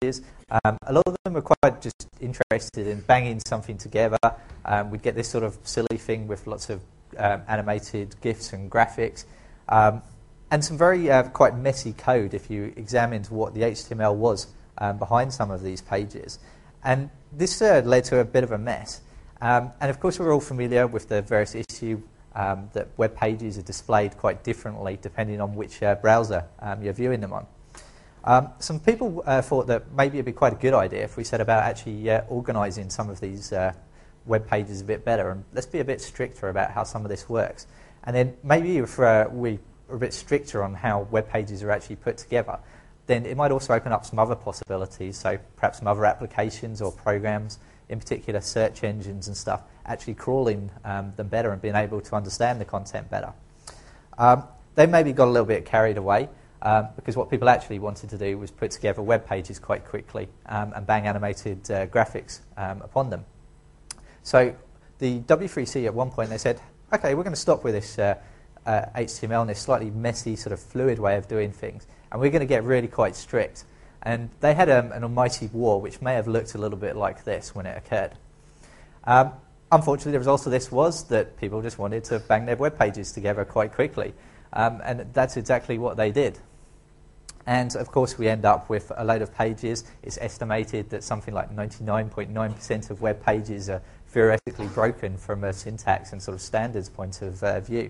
pages. A lot of them are quite just interested in banging something together. We'd get this sort of silly thing with lots of animated GIFs and graphics. And some very quite messy code if you examined what the HTML was behind some of these pages. And this led to a bit of a mess. And of course, we're all familiar with the various issues that web pages are displayed quite differently depending on which browser you're viewing them on. Some people thought that maybe it'd be quite a good idea if we set about actually organizing some of these web pages a bit better, and let's be a bit stricter about how some of this works. And then maybe if we are a bit stricter on how web pages are actually put together, then it might also open up some other possibilities, so perhaps some other applications or programs, in particular search engines and stuff, actually crawling them better and being able to understand the content better. They maybe got a little bit carried away because what people actually wanted to do was put together web pages quite quickly and bang animated graphics upon them. So the W3C at one point, they said, okay, we're going to stop with this HTML and this slightly messy sort of fluid way of doing things, and we're going to get really quite strict. And they had an almighty war which may have looked a little bit like this when it occurred. Unfortunately, the result of this was that people just wanted to bang their web pages together quite quickly. And that's exactly what they did. And of course, we end up with a load of pages. It's estimated that something like 99.9% of web pages are theoretically broken from a syntax and sort of standards point of view.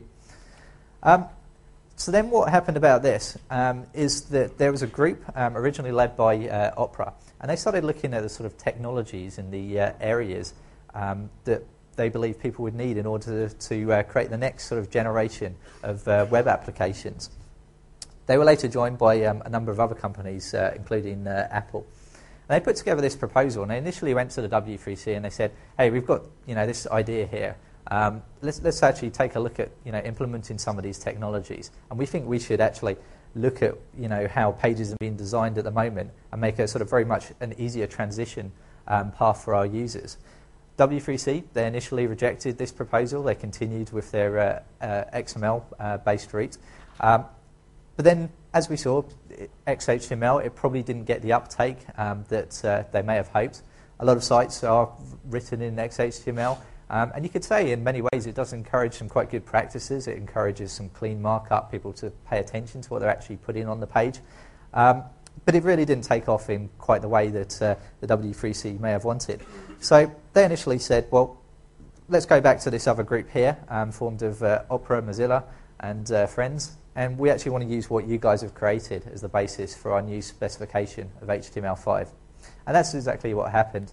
So then what happened about this is that there was a group originally led by Opera, and they started looking at the sort of technologies in the areas that they believe people would need in order to create the next sort of generation of web applications. They were later joined by a number of other companies, including Apple. And they put together this proposal, and they initially went to the W3C and they said, hey, we've got this idea here. Let's actually take a look at implementing some of these technologies, and we think we should actually look at how pages are being designed at the moment and make a sort of very much an easier transition path for our users. W3C, they initially rejected this proposal. They continued with their XML-based route. But then, as we saw, XHTML, it probably didn't get the uptake that they may have hoped. A lot of sites are written in XHTML. And you could say in many ways it does encourage some quite good practices. It encourages some clean markup, people to pay attention to what they're actually putting on the page. But it really didn't take off in quite the way that the W3C may have wanted. So they initially said, well, let's go back to this other group here, formed of Opera, Mozilla, and friends. And we actually want to use what you guys have created as the basis for our new specification of HTML5. And that's exactly what happened.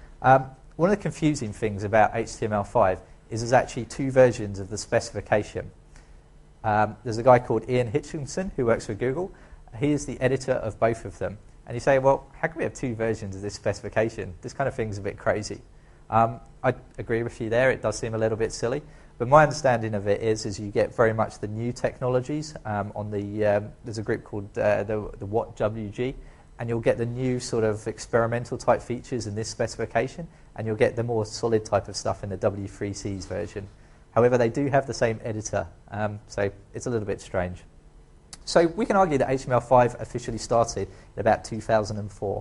One of the confusing things about HTML5 is there's actually two versions of the specification. There's a guy called Ian Hitchinson who works for Google. He is the editor of both of them. And you say, well, how can we have two versions of this specification? This kind of thing's a bit crazy. I agree with you there. It does seem a little bit silly. But my understanding of it is you get very much the new technologies on the there's a group called the WhatWG, and you'll get the new sort of experimental type features in this specification, and you'll get the more solid type of stuff in the W3C's version. However, they do have the same editor, so it's a little bit strange. So we can argue that HTML5 officially started in about 2004.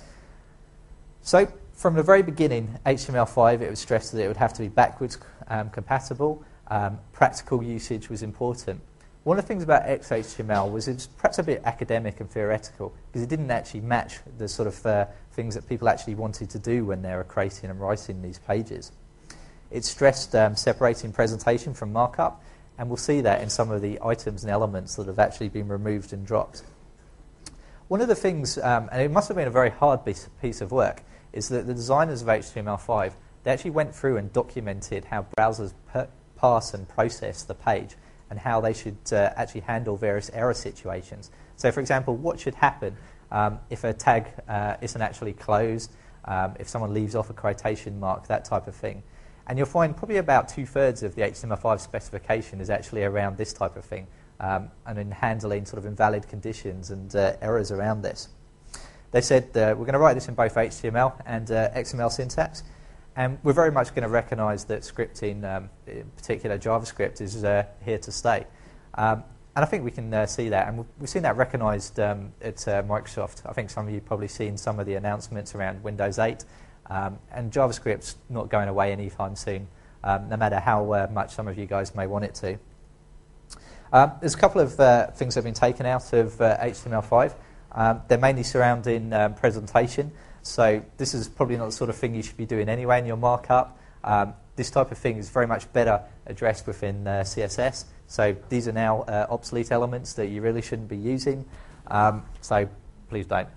So from the very beginning, HTML5, it was stressed that it would have to be backwards compatible. Practical usage was important. One of the things about XHTML was it's perhaps a bit academic and theoretical because it didn't actually match the sort of things that people actually wanted to do when they were creating and writing these pages. It stressed separating presentation from markup, and we'll see that in some of the items and elements that have actually been removed and dropped. One of the things, and it must have been a very hard piece of work, is that the designers of HTML5, they actually went through and documented how browsers parse and process the page and how they should actually handle various error situations. So, for example, what should happen if a tag isn't actually closed, if someone leaves off a quotation mark, that type of thing. And you'll find probably about 2/3 of the HTML5 specification is actually around this type of thing, and in handling sort of invalid conditions and errors around this. They said we're going to write this in both HTML and XML syntax, and we're very much going to recognize that scripting, in particular JavaScript, is here to stay. and I think we can see that, and we've seen that recognised at Microsoft. I think some of you have probably seen some of the announcements around Windows 8, and JavaScript's not going away anytime soon, no matter how much some of you guys may want it to. There's a couple of things that have been taken out of HTML5. They're mainly surrounding presentation, so this is probably not the sort of thing you should be doing anyway in your markup. This type of thing is very much better addressed within CSS. So these are now obsolete elements that you really shouldn't be using. So please don't.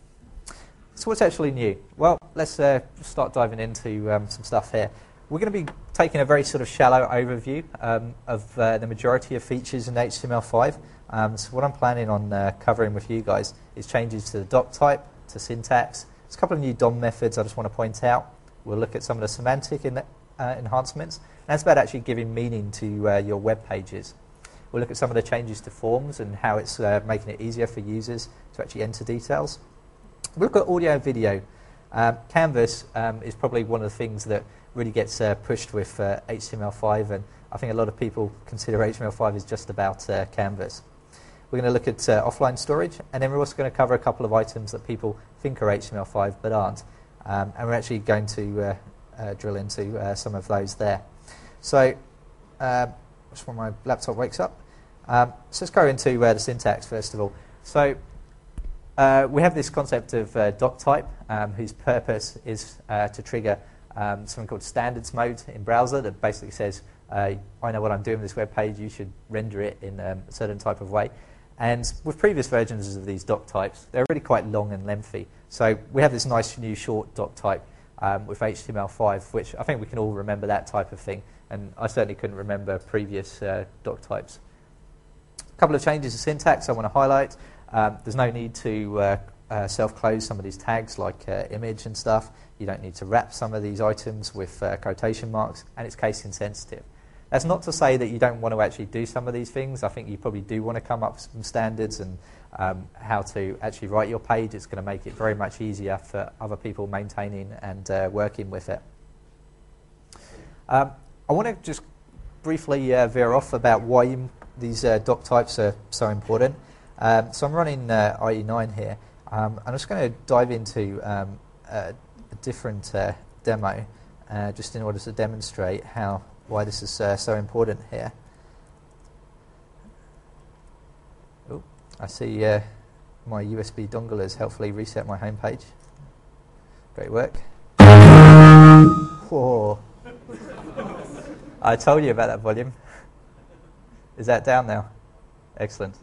So what's actually new? Well, let's start diving into some stuff here. We're going to be taking a very sort of shallow overview of the majority of features in HTML5. So what I'm planning on covering with you guys is changes to the doc type, to syntax. There's a couple of new DOM methods I just want to point out. We'll look at some of the semantic enhancements. And that's about actually giving meaning to your web pages. We'll look at some of the changes to forms and how it's making it easier for users to actually enter details. We'll look at audio and video. Canvas is probably one of the things that really gets pushed with HTML5, and I think a lot of people consider HTML5 as just about Canvas. We're going to look at offline storage, and then we're also going to cover a couple of items that people think are HTML5 but aren't. And we're actually going to drill into some of those there. So, just when my laptop wakes up. So let's go into the syntax first of all. So we have this concept of doc type, whose purpose is to trigger something called standards mode in browser that basically says, I know what I'm doing with this web page, you should render it in a certain type of way. And with previous versions of these doc types, they're really quite long and lengthy. So we have this nice new short doc type with HTML5, which I think we can all remember that type of thing. And I certainly couldn't remember previous doc types. A couple of changes to syntax I want to highlight. There's no need to self-close some of these tags like image and stuff. You don't need to wrap some of these items with quotation marks, and it's case insensitive. That's not to say that you don't want to actually do some of these things. I think you probably do want to come up with some standards and how to actually write your page. It's going to make it very much easier for other people maintaining and working with it. I want to just briefly veer off about why these doc types are so important. So I'm running IE9 here. I'm just going to dive into a different demo just in order to demonstrate why this is so important here. Oh, I see my USB dongle has helpfully reset my home page. Great work. Whoa. I told you about that volume. Is that down now? Excellent.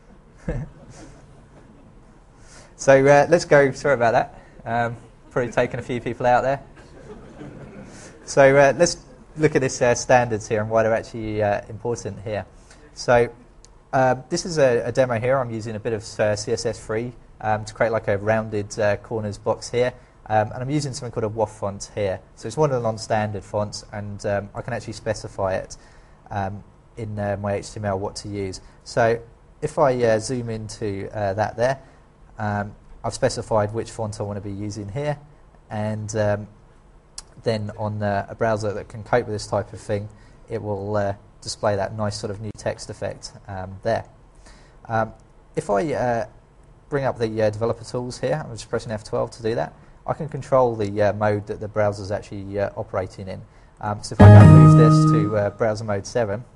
So let's go. Sorry about that. Probably taken a few people out there. So let's look at this standards here and why they're actually important here. So this is a demo here. I'm using a bit of CSS3 to create like a rounded corners box here. And I'm using something called a WAF font here. So it's one of the non-standard fonts, and I can actually specify it in my HTML what to use. So if I zoom into that there, I've specified which font I want to be using here, and then on a browser that can cope with this type of thing, it will display that nice sort of new text effect there. If I bring up the developer tools here, I'm just pressing F12 to do that, I can control the mode that the browser is actually operating in. So if I go move this to browser mode 7,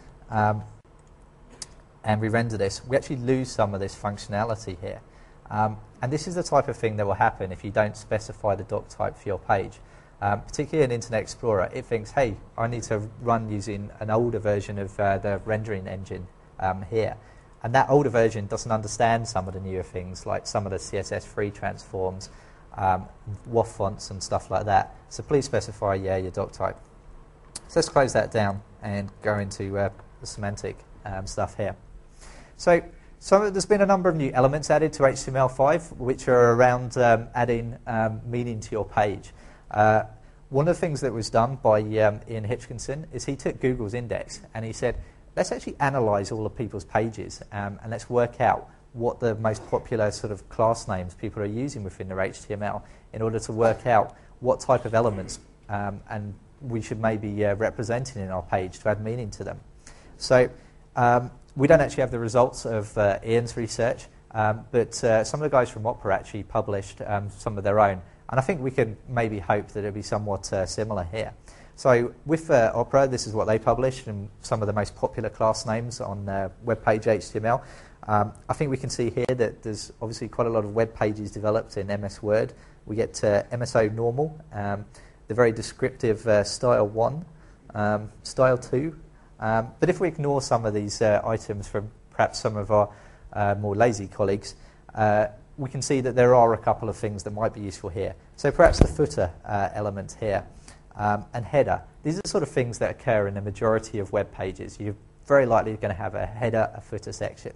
and we render this, we actually lose some of this functionality here. And this is the type of thing that will happen if you don't specify the doc type for your page. Particularly in Internet Explorer, it thinks, hey, I need to run using an older version of the rendering engine here. And that older version doesn't understand some of the newer things, like some of the CSS3 transforms, WAF fonts and stuff like that. So please specify, your doc type. So let's close that down and go into the semantic stuff here. So there's been a number of new elements added to HTML5, which are around adding meaning to your page. One of the things that was done by Ian Hitchkinson is he took Google's index and he said, let's actually analyze all of people's pages and let's work out what the most popular sort of class names people are using within their HTML in order to work out what type of elements and we should maybe representing in our page to add meaning to them. So We don't actually have the results of Ian's research, but some of the guys from Opera actually published some of their own. And I think we can maybe hope that it'll be somewhat similar here. So with Opera, this is what they published and some of the most popular class names on web page HTML. I think we can see here that there's obviously quite a lot of web pages developed in MS Word. We get MSO Normal, the very descriptive Style 1, Style 2. But if we ignore some of these items from perhaps some of our more lazy colleagues, we can see that there are a couple of things that might be useful here. So perhaps the footer element here and header. These are the sort of things that occur in the majority of web pages. You're very likely going to have a header, a footer section.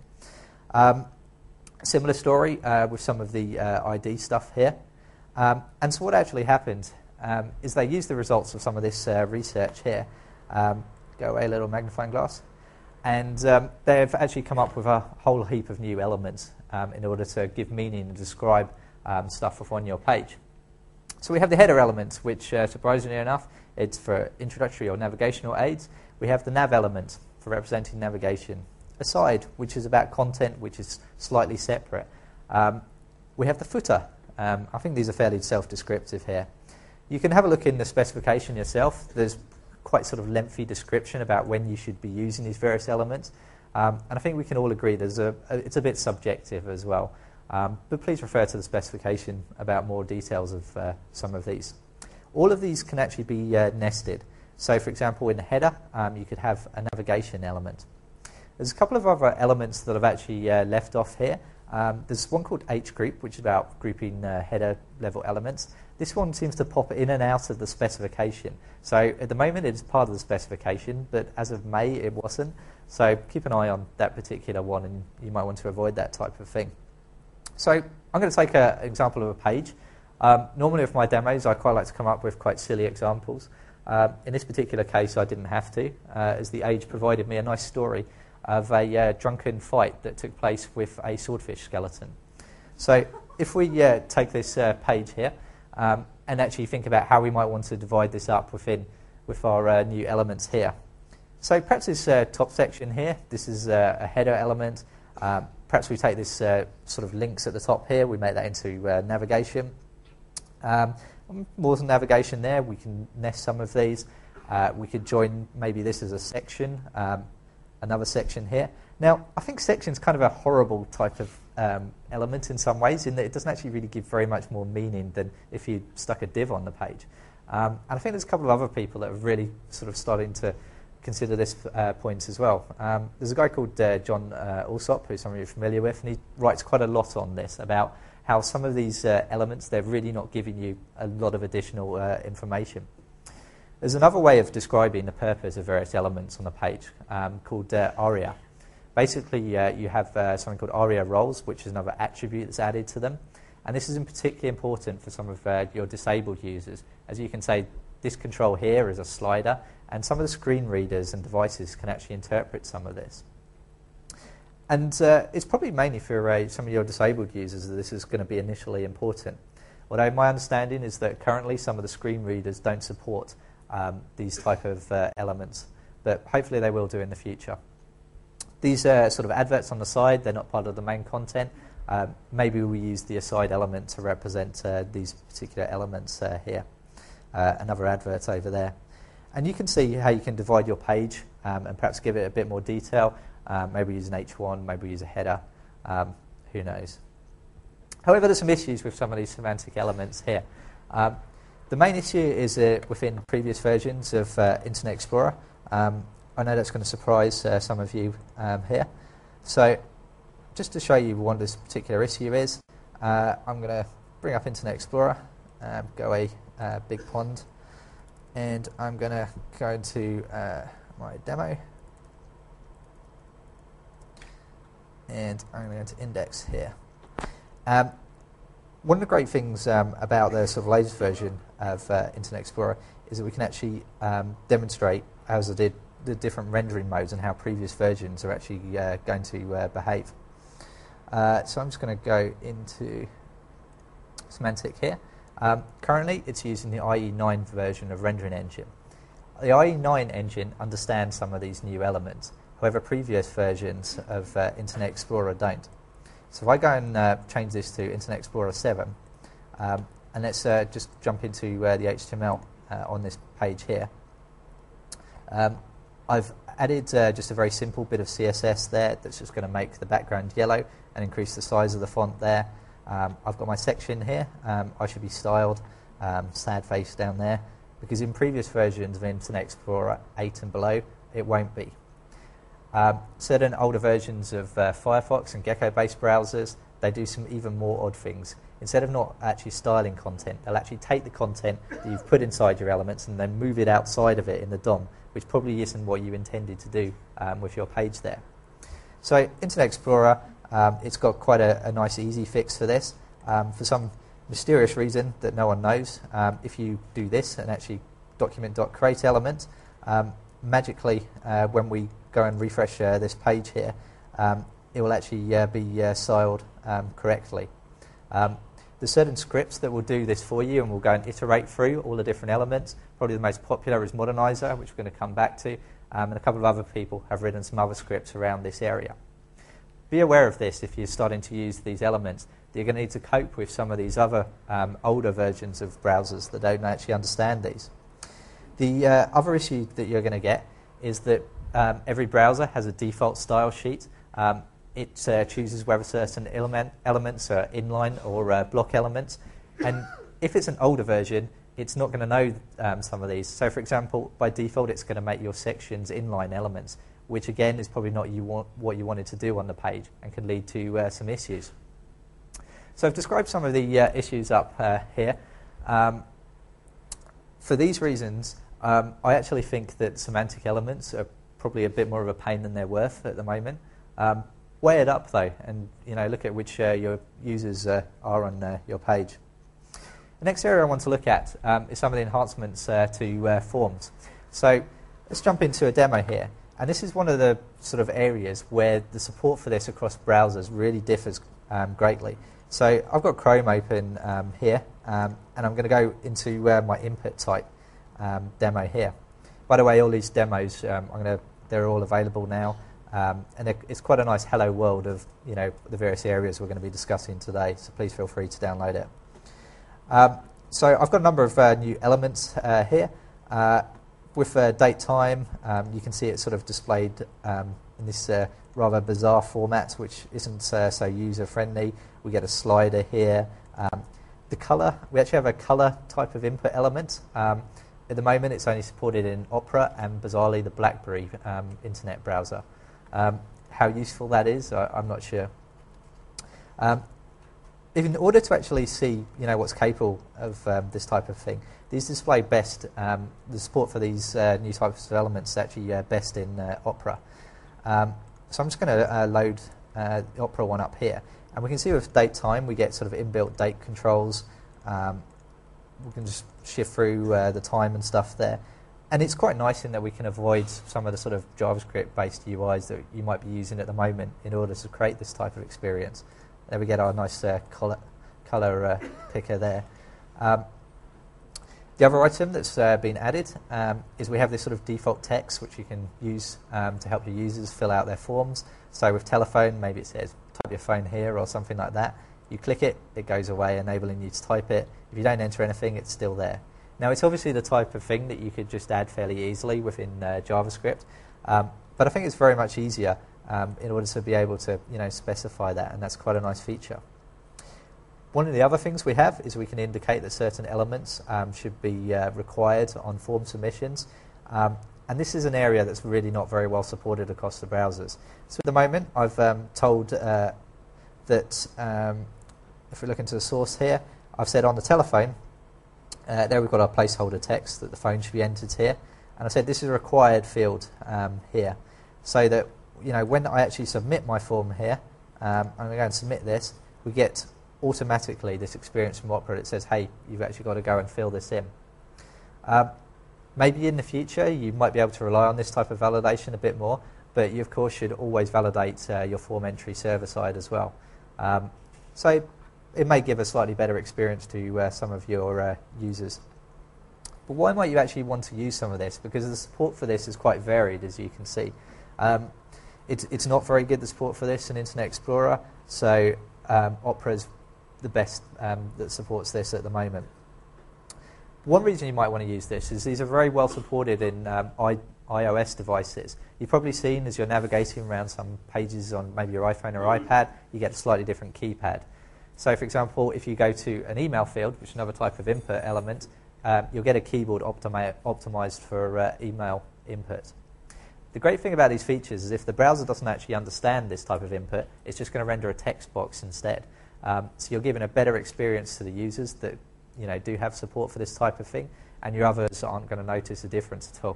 Similar story with some of the ID stuff here. And so what actually happened is they used the results of some of this research here. Go away, little magnifying glass. And they've actually come up with a whole heap of new elements in order to give meaning and describe stuff on your page. So we have the header element, which, surprisingly enough, it's for introductory or navigational aids. We have the nav element for representing navigation. Aside, which is about content, which is slightly separate. We have the footer. I think these are fairly self-descriptive here. You can have a look in the specification yourself. There's quite sort of lengthy description about when you should be using these various elements. And I think we can all agree it's a bit subjective as well. But please refer to the specification about more details of some of these. All of these can actually be nested. So, for example, in the header, you could have a navigation element. There's a couple of other elements that I've actually left off here. There's one called hgroup, which is about grouping header level elements. This one seems to pop in and out of the specification. So at the moment it's part of the specification, but as of May it wasn't. So keep an eye on that particular one, and you might want to avoid that type of thing. So I'm going to take an example of a page. Normally with my demos I quite like to come up with quite silly examples. In this particular case I didn't have to, as the Age provided me a nice story of a drunken fight that took place with a swordfish skeleton. So if we take this page here and actually think about how we might want to divide this up with our new elements here. So perhaps this top section here, this is a header element. Perhaps we take this sort of links at the top here, we make that into navigation. More than navigation there, we can nest some of these. We could join maybe this as a section, another section here. Now, I think section's kind of a horrible type of element in some ways, in that it doesn't actually really give very much more meaning than if you stuck a div on the page. And I think there's a couple of other people that are really sort of starting to consider this point as well. There's a guy called John Alsop, who some of you are familiar with, and he writes quite a lot on this about how some of these elements, they're really not giving you a lot of additional information. There's another way of describing the purpose of various elements on the page called ARIA. Basically, you have something called ARIA roles, which is another attribute that's added to them. And this is particularly important for some of your disabled users. As you can say, this control here is a slider, and some of the screen readers and devices can actually interpret some of this. And it's probably mainly for some of your disabled users that this is going to be initially important. Although my understanding is that currently some of the screen readers don't support these type of elements, but hopefully they will do in the future. These sort of adverts on the side, they're not part of the main content. Maybe we use the aside element to represent these particular elements here. Another advert over there. And you can see how you can divide your page and perhaps give it a bit more detail. Maybe use an H1, maybe use a header. Who knows? However, there's some issues with some of these semantic elements here. The main issue is within previous versions of Internet Explorer. I know that's going to surprise some of you here. So just to show you what this particular issue is, I'm going to bring up Internet Explorer, go a big pond, and I'm going to go into my demo, and I'm going to index here. One of the great things about the sort of latest version of Internet Explorer is that we can actually demonstrate, as I did, the different rendering modes and how previous versions are actually going to behave. So I'm just going to go into Semantic here. Currently, it's using the IE9 version of Rendering Engine. The IE9 engine understands some of these new elements, However, previous versions of Internet Explorer don't. So if I go and change this to Internet Explorer 7, and let's just jump into the HTML on this page here. I've added just a very simple bit of CSS there that's just going to make the background yellow and increase the size of the font there. I've got my section here. I should be styled sad face down there, because in previous versions of Internet Explorer 8 and below, it won't be. Certain older versions of Firefox and Gecko-based browsers, they do some even more odd things. Instead of not actually styling content, they'll actually take the content that you've put inside your elements and then move it outside of it in the DOM, which probably isn't what you intended to do with your page there. So Internet Explorer, it's got quite a nice easy fix for this. For some mysterious reason that no one knows, if you do this and actually document.createElement, magically when we go and refresh this page here, it will actually be styled correctly. There's certain scripts that will do this for you, and we'll go and iterate through all the different elements. Probably the most popular is Modernizer, which we're going to come back to, and a couple of other people have written some other scripts around this area. Be aware of this if you're starting to use these elements, that you're going to need to cope with some of these other older versions of browsers that don't actually understand these. The other issue that you're going to get is that every browser has a default style sheet. It chooses whether certain elements are inline or block elements. And if it's an older version, it's not going to know some of these. So, for example, by default, it's going to make your sections inline elements, which, again, is probably not what you wanted to do on the page and can lead to some issues. So I've described some of the issues up here. For these reasons, I actually think that semantic elements are probably a bit more of a pain than they're worth at the moment. Weigh it up, though, and look at which your users are on your page. The next area I want to look at is some of the enhancements to forms. So let's jump into a demo here. And this is one of the sort of areas where the support for this across browsers really differs greatly. So I've got Chrome open here, and I'm going to go into my input type demo here. By the way, all these demos, they're all available now. And it's quite a nice hello world of the various areas we're going to be discussing today, so please feel free to download it. So I've got a number of new elements here. With date time, you can see it sort of displayed in this rather bizarre format, which isn't so user-friendly. We get a slider here. The colour, we actually have a colour type of input element. At the moment, it's only supported in Opera and, bizarrely, the BlackBerry internet browser. How useful that is, I'm not sure. In order to actually see, what's capable of this type of thing, these display best. The support for these new types of elements is actually best in Opera. So I'm just going to load the Opera one up here, and we can see with date time we get sort of inbuilt date controls. We can just shift through the time and stuff there. And it's quite nice in that we can avoid some of the sort of JavaScript-based UIs that you might be using at the moment in order to create this type of experience. There we get our nice colour picker there. The other item that's been added is we have this sort of default text which you can use to help your users fill out their forms. So with telephone, maybe it says type your phone here or something like that. You click it, it goes away, enabling you to type it. If you don't enter anything, it's still there. Now, it's obviously the type of thing that you could just add fairly easily within JavaScript, but I think it's very much easier in order to be able to specify that, and that's quite a nice feature. One of the other things we have is we can indicate that certain elements should be required on form submissions, and this is an area that's really not very well supported across the browsers. So at the moment, I've told that if we look into the source here, I've said on the telephone, there we've got our placeholder text that the phone should be entered here. And I said this is a required field here. So that, when I actually submit my form here, I'm going to go and submit this, we get automatically this experience from Opera that says, hey, you've actually got to go and fill this in. Maybe in the future you might be able to rely on this type of validation a bit more, but you of course should always validate your form entry server side as well. So it may give a slightly better experience to some of your users. But why might you actually want to use some of this? Because the support for this is quite varied, as you can see. It's not very good, the support for this in Internet Explorer, so Opera is the best that supports this at the moment. One reason you might want to use this is these are very well supported in iOS devices. You've probably seen as you're navigating around some pages on maybe your iPhone or iPad, you get a slightly different keypad. So, for example, if you go to an email field, which is another type of input element, you'll get a keyboard optimized for email input. The great thing about these features is if the browser doesn't actually understand this type of input, it's just going to render a text box instead. So you're giving a better experience to the users that do have support for this type of thing, and your others aren't going to notice a difference at all.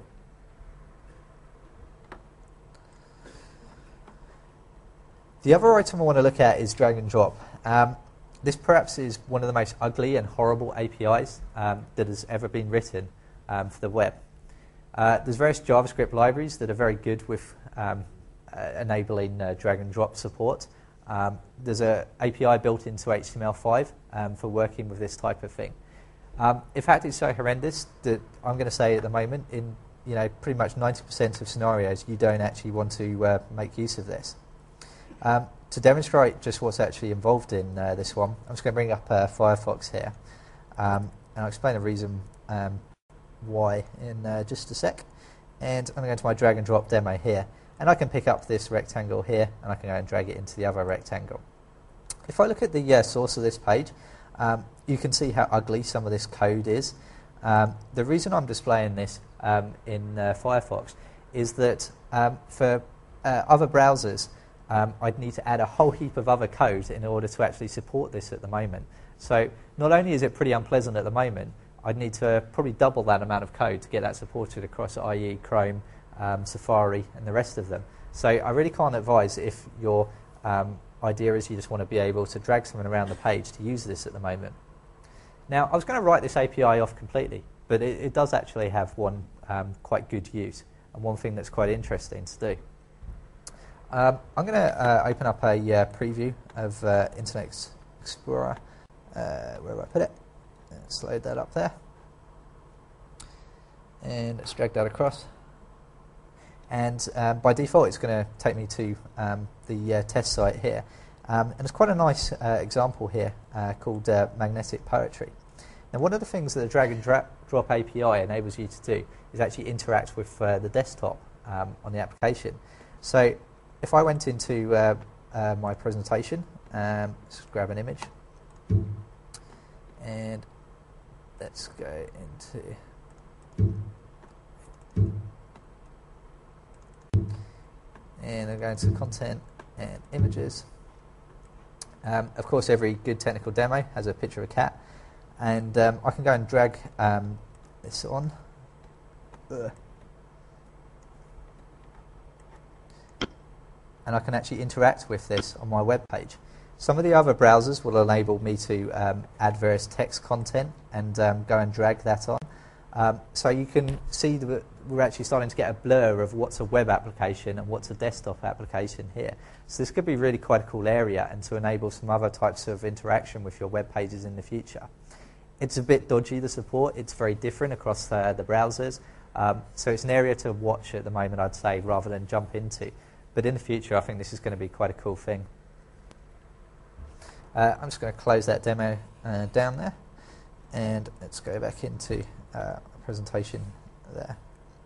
The other item I want to look at is drag and drop. This perhaps is one of the most ugly and horrible APIs that has ever been written for the web. There's various JavaScript libraries that are very good with enabling drag and drop support. There's an API built into HTML5 for working with this type of thing. In fact, it's so horrendous that I'm going to say at the moment, in pretty much 90% of scenarios, you don't actually want to make use of this. To demonstrate just what's actually involved in this one, I'm just going to bring up Firefox here, and I'll explain the reason why in just a sec. And I'm going to go to my drag and drop demo here, and I can pick up this rectangle here, and I can go and drag it into the other rectangle. If I look at the source of this page, you can see how ugly some of this code is. The reason I'm displaying this in Firefox is that for other browsers, I'd need to add a whole heap of other code in order to actually support this at the moment. So not only is it pretty unpleasant at the moment, I'd need to probably double that amount of code to get that supported across IE, Chrome, Safari, and the rest of them. So I really can't advise if your idea is you just want to be able to drag something around the page to use this at the moment. Now, I was going to write this API off completely, but it does actually have one quite good use, and one thing that's quite interesting to do. I'm going to open up a preview of Internet Explorer. Where do I put it? Let's load that up there. And let's drag that across. And by default, it's going to take me to the test site here. And it's quite a nice example here called Magnetic Poetry. Now, one of the things that the drag and drop API enables you to do is actually interact with the desktop on the application. So if I went into my presentation, let's grab an image, and let's go into, and I'm going to content and images. Of course, every good technical demo has a picture of a cat, and I can go and drag this on. And I can actually interact with this on my web page. Some of the other browsers will enable me to add various text content and go and drag that on. So you can see that we're actually starting to get a blur of what's a web application and what's a desktop application here. So this could be really quite a cool area, and to enable some other types of interaction with your web pages in the future. It's a bit dodgy, the support. It's very different across the browsers. So it's an area to watch at the moment, I'd say, rather than jump into. But in the future, I think this is going to be quite a cool thing. I'm just going to close that demo down there, and let's go back into a presentation there.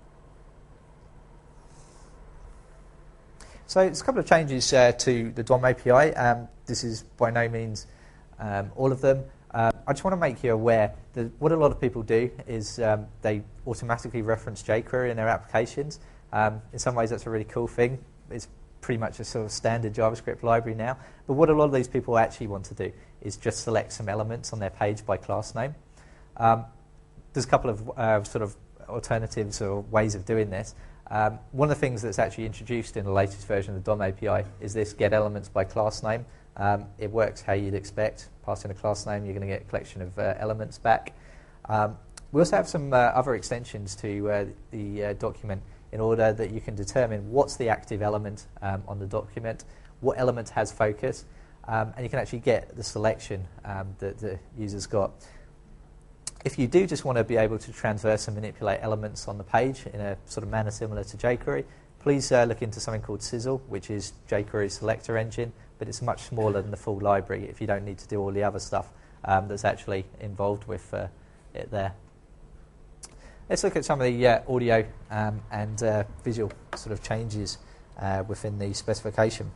So there's a couple of changes to the DOM API. This is by no means all of them. I just want to make you aware that what a lot of people do is they automatically reference jQuery in their applications. In some ways, that's a really cool thing. It's pretty much a sort of standard JavaScript library now. But what a lot of these people actually want to do is just select some elements on their page by class name. There's a couple of sort of alternatives or ways of doing this. One of the things that's actually introduced in the latest version of the DOM API is this get elements by class name. It works how you'd expect. Pass in a class name, you're going to get a collection of elements back. We also have some other extensions to the document in order that you can determine what's the active element on the document, what element has focus, and you can actually get the selection that the user's got. If you do just want to be able to transverse and manipulate elements on the page in a sort of manner similar to jQuery, please look into something called Sizzle, which is jQuery's selector engine, but it's much smaller than the full library if you don't need to do all the other stuff that's actually involved with it there. Let's look at some of the audio and visual sort of changes within the specification.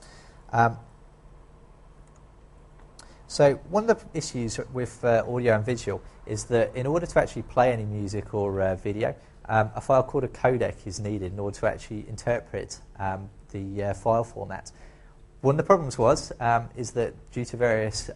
So one of the issues with audio and visual is that in order to actually play any music or video, a file called a codec is needed in order to actually interpret the file format. One of the problems is that due to various,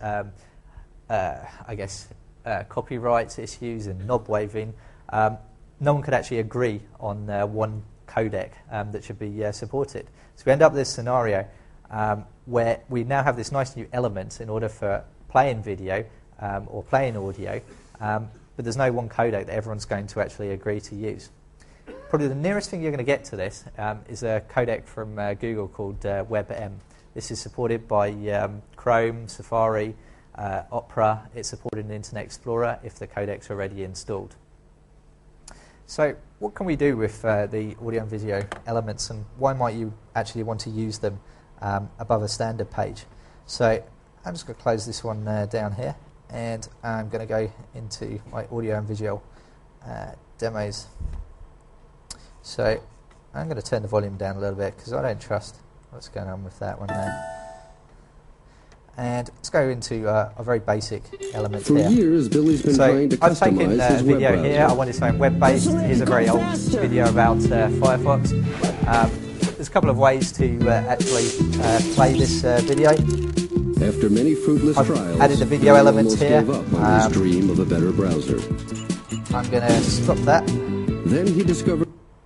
copyright issues and knob waving, no one could actually agree on one codec that should be supported. So we end up with this scenario where we now have this nice new element in order for playing video or playing audio, but there's no one codec that everyone's going to actually agree to use. Probably the nearest thing you're going to get to this is a codec from Google called WebM. This is supported by Chrome, Safari, Opera. It's supported in Internet Explorer if the codec's already installed. So what can we do with the audio and video elements, and why might you actually want to use them above a standard page? So I'm just going to close this one down here, and I'm going to go into my audio and visual demos. So I'm going to turn the volume down a little bit because I don't trust what's going on with that one there. And let's go into a very basic element here. For years, Billy's been trying to I've taken customize his video web here. I wanted something web-based. Here's a very old video about Firefox. There's a couple of ways to actually play this video. After many fruitless trials, added the video Billy elements almost here. gave up on his dream of a better browser. I'm going to stop that. Then he discovered...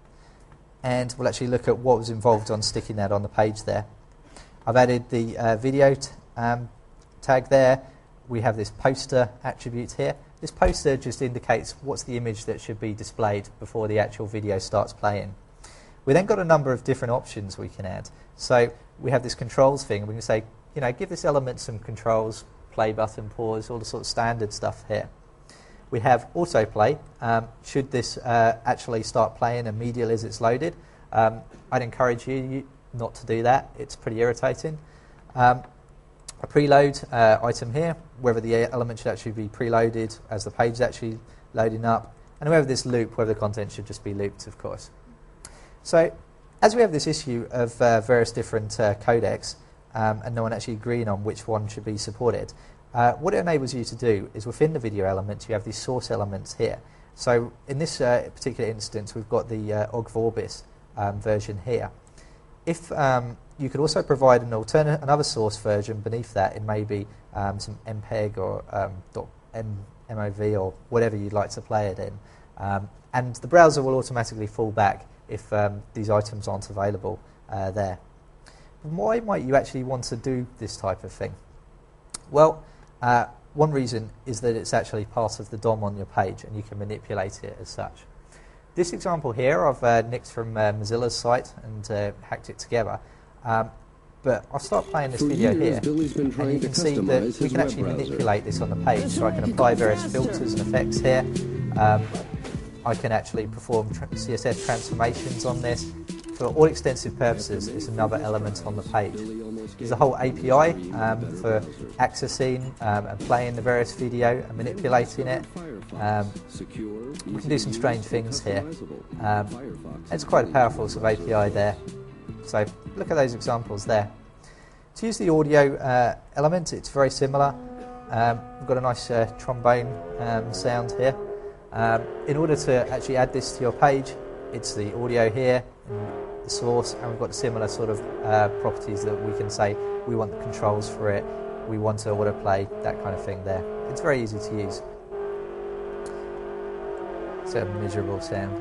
And we'll actually look at what was involved on sticking that on the page there. I've added the video tag there. We have this poster attribute here. This poster just indicates what's the image that should be displayed before the actual video starts playing. We then got a number of different options we can add. So we have this controls thing. We can say, give this element some controls, play button, pause, all the sort of standard stuff here. We have autoplay. Should this actually start playing immediately as it's loaded? I'd encourage you not to do that. It's pretty irritating. A preload item here, whether the element should actually be preloaded as the page is actually loading up, and whether this loop, whether the content should just be looped, of course. So as we have this issue of various different codecs and no one actually agreeing on which one should be supported, what it enables you to do is within the video element you have these source elements here. So in this particular instance we've got the OGG Vorbis version here. If you could also provide another source version beneath that in maybe some MPEG or .mov or whatever you'd like to play it in, and the browser will automatically fall back if these items aren't available there. Why might you actually want to do this type of thing? Well, one reason is that it's actually part of the DOM on your page and you can manipulate it as such. This example here I've nicked from Mozilla's site and hacked it together. But I'll start playing this video here, and you can see that we can actually manipulate this on the page. So I can apply various filters and effects here. I can actually perform CSS transformations on this. For all extensive purposes, it's another element on the page. There's a whole API for accessing and playing the various video and manipulating it. We can do some strange things here. It's quite a powerful sort of API there. So look at those examples there. To use the audio element, it's very similar. We've got a nice trombone sound here. In order to actually add this to your page, it's the audio here, the source, and we've got similar sort of properties that we can say we want the controls for it, we want to autoplay, that kind of thing there. It's very easy to use. It's a miserable sound.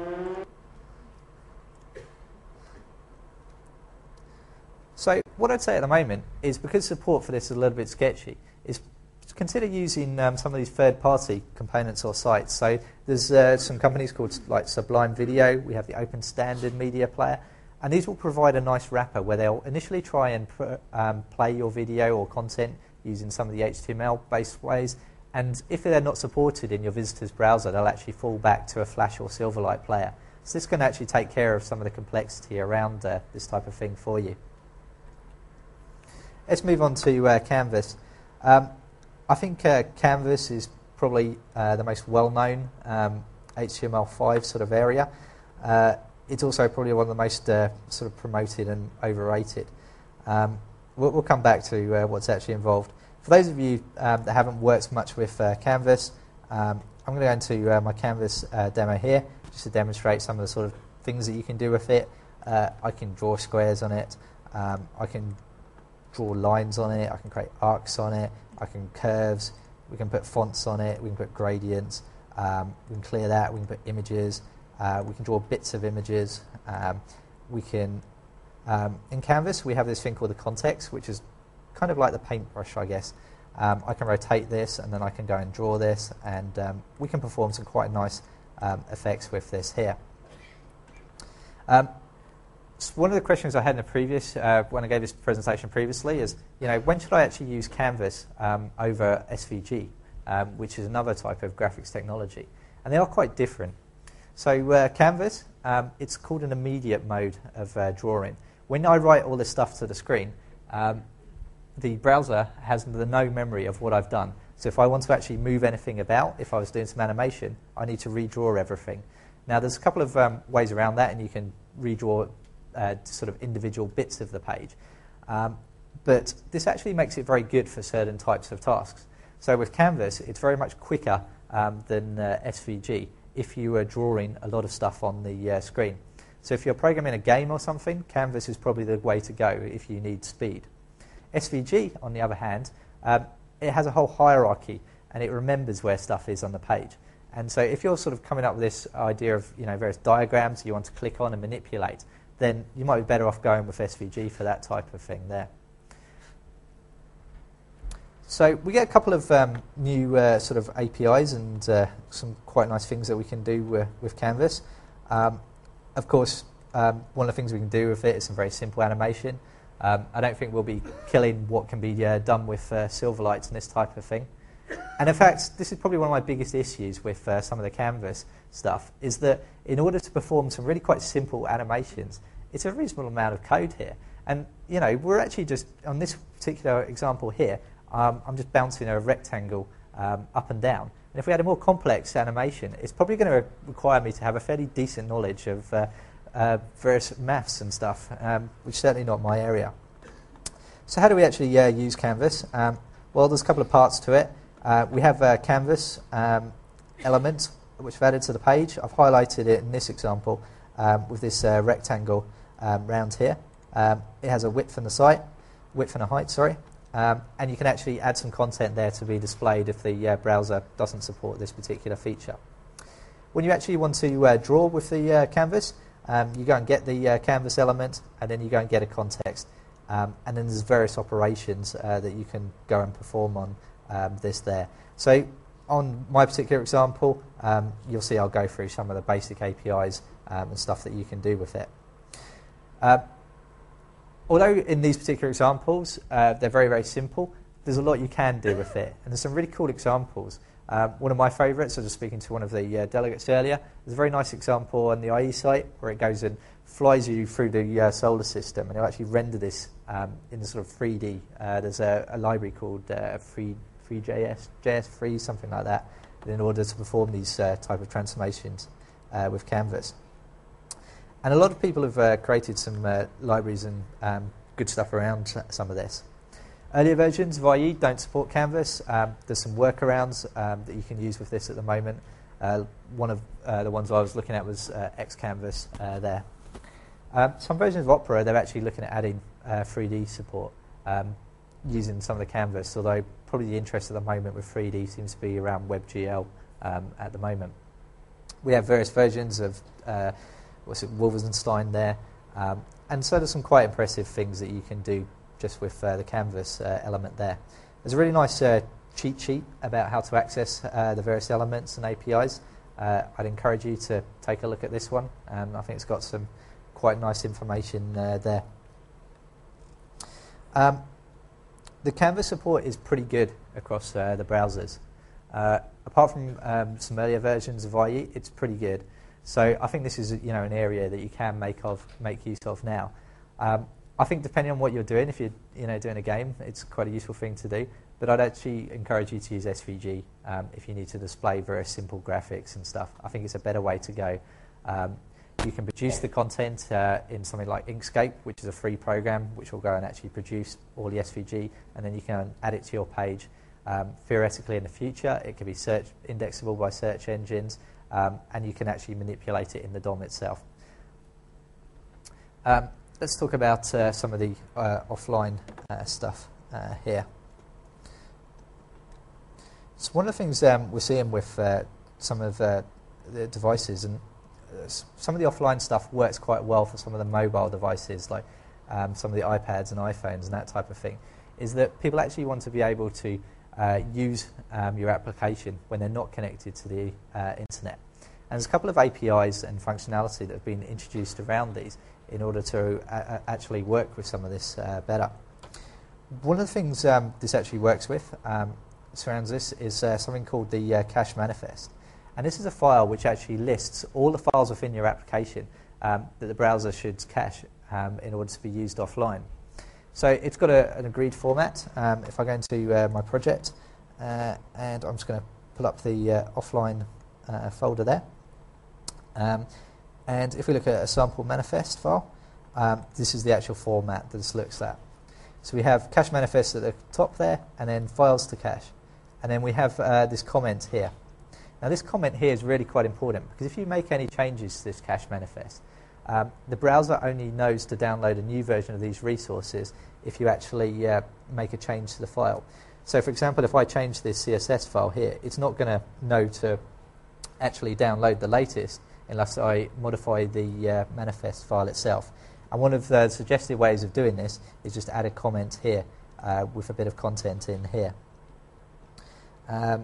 So what I'd say at the moment is, because support for this is a little bit sketchy, is consider using some of these third-party components or sites. So there's some companies called like Sublime Video. We have the Open Standard Media Player, and these will provide a nice wrapper where they'll initially try and play your video or content using some of the HTML-based ways. And if they're not supported in your visitor's browser, they'll actually fall back to a Flash or Silverlight player. So this can actually take care of some of the complexity around this type of thing for you. Let's move on to Canvas. I think Canvas is probably the most well-known HTML5 sort of area. It's also probably one of the most sort of promoted and overrated. We'll come back to what's actually involved. For those of you that haven't worked much with Canvas, I'm going to go into my Canvas demo here just to demonstrate some of the sort of things that you can do with it. I can draw squares on it. I can draw lines on it. I can create arcs on it. I can curves. We can put fonts on it. We can put gradients. We can clear that. We can put images. We can draw bits of images. We can in Canvas we have this thing called the context, which is kind of like the paintbrush, I guess. I can rotate this, and then I can go and draw this, and we can perform some quite nice effects with this here. So one of the questions I had in the previous, when I gave this presentation previously, is, when should I actually use Canvas over SVG, which is another type of graphics technology? And they are quite different. So Canvas, it's called an immediate mode of drawing. When I write all this stuff to the screen, the browser has no memory of what I've done. So if I want to actually move anything about, if I was doing some animation, I need to redraw everything. Now, there's a couple of ways around that, and you can redraw sort of individual bits of the page. But this actually makes it very good for certain types of tasks. So with Canvas, it's very much quicker than SVG if you are drawing a lot of stuff on the screen. So if you're programming a game or something, Canvas is probably the way to go if you need speed. SVG, on the other hand, it has a whole hierarchy, and it remembers where stuff is on the page. And so if you're sort of coming up with this idea of various diagrams you want to click on and manipulate, then you might be better off going with SVG for that type of thing there. So we get a couple of new sort of APIs and some quite nice things that we can do with Canvas. Of course, one of the things we can do with it is some very simple animation. I don't think we'll be killing what can be done with Silverlights and this type of thing. And in fact, this is probably one of my biggest issues with some of the Canvas stuff, is that in order to perform some really quite simple animations, it's a reasonable amount of code here. And, we're actually just, on this particular example here, I'm just bouncing a rectangle up and down. And if we had a more complex animation, it's probably going to require me to have a fairly decent knowledge of various maths and stuff, which is certainly not my area. So how do we actually use Canvas? Well, there's a couple of parts to it. We have a Canvas element which I've added to the page. I've highlighted it in this example with this rectangle round here. It has a width and a height, and you can actually add some content there to be displayed if the browser doesn't support this particular feature. When you actually want to draw with the Canvas, you go and get the Canvas element, and then you go and get a context. And then there's various operations that you can go and perform on this there. So on my particular example, you'll see I'll go through some of the basic APIs and stuff that you can do with it. Although in these particular examples, they're very, very simple, there's a lot you can do with it. And there's some really cool examples. One of my favourites, I was just speaking to one of the delegates earlier, there's a very nice example on the IE site where it goes and flies you through the solar system, and it'll actually render this in the sort of 3D. There's a library called FreeJS, JS3, something like that, in order to perform these type of transformations with Canvas. And a lot of people have created some libraries and good stuff around some of this. Earlier versions of IE don't support Canvas. There's some workarounds that you can use with this at the moment. One of the ones I was looking at was XCanvas there. Some versions of Opera, they're actually looking at adding 3D support using some of the Canvas, although probably the interest at the moment with 3D seems to be around WebGL at the moment. We have various versions of Wolfenstein there, and so there's some quite impressive things that you can do just with the Canvas element there. There's a really nice cheat sheet about how to access the various elements and APIs. I'd encourage you to take a look at this one. I think it's got some quite nice information there. The Canvas support is pretty good across the browsers. Apart from some earlier versions of IE, it's pretty good. So I think this is an area that you can make use of now. I think depending on what you're doing, if you're doing a game, it's quite a useful thing to do. But I'd actually encourage you to use SVG if you need to display very simple graphics and stuff. I think it's a better way to go. You can produce the content in something like Inkscape, which is a free program, which will go and actually produce all the SVG, and then you can add it to your page. Theoretically, in the future, it can be indexable by search engines, and you can actually manipulate it in the DOM itself. Let's talk about some of the offline stuff here. So one of the things we're seeing with some of the devices, and some of the offline stuff works quite well for some of the mobile devices, like some of the iPads and iPhones and that type of thing, is that people actually want to be able to use your application when they're not connected to the internet. And there's a couple of APIs and functionality that have been introduced around these in order to actually work with some of this better. One of the things this actually works with, surrounds this, is something called the cache manifest. And this is a file which actually lists all the files within your application that the browser should cache in order to be used offline. So it's got an agreed format. If I go into my project, and I'm just going to pull up the offline folder there. And if we look at a sample manifest file, this is the actual format that this looks at. So we have cache manifest at the top there, and then files to cache. And then we have this comment here. Now this comment here is really quite important, because if you make any changes to this cache manifest, the browser only knows to download a new version of these resources if you actually make a change to the file. So for example, if I change this CSS file here, it's not going to know to actually download the latest unless I modify the manifest file itself. And one of the suggested ways of doing this is just add a comment here with a bit of content in here. I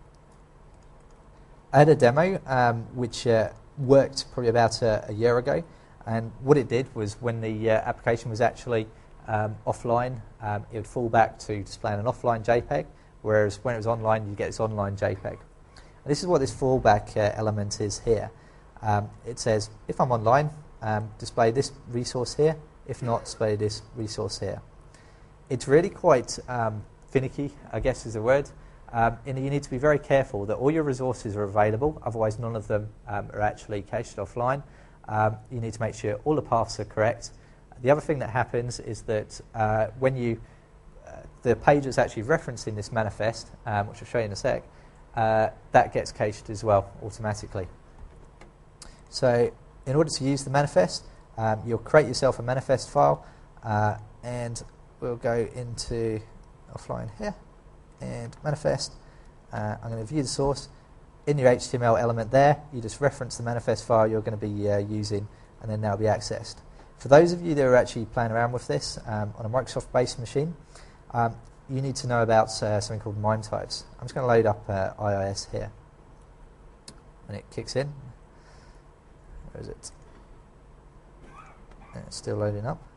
had a demo which worked probably about a year ago, and what it did was when the application was actually offline, it would fall back to displaying an offline JPEG, whereas when it was online, you get this online JPEG. And this is what this fallback element is here. It says, if I'm online, display this resource here. If not, display this resource here. It's really quite finicky, I guess is the word. And you need to be very careful that all your resources are available, otherwise none of them are actually cached offline. You need to make sure all the paths are correct. The other thing that happens is that when the page that's actually referencing this manifest, which I'll show you in a sec, that gets cached as well automatically. So in order to use the manifest, you'll create yourself a manifest file, and we'll go into offline here and manifest. I'm going to view the source. In your HTML element there, you just reference the manifest file you're going to be using, and then that'll be accessed. For those of you that are actually playing around with this on a Microsoft-based machine, you need to know about something called MIME types. I'm just going to load up IIS here. When it kicks in, where is it? And it's still loading up.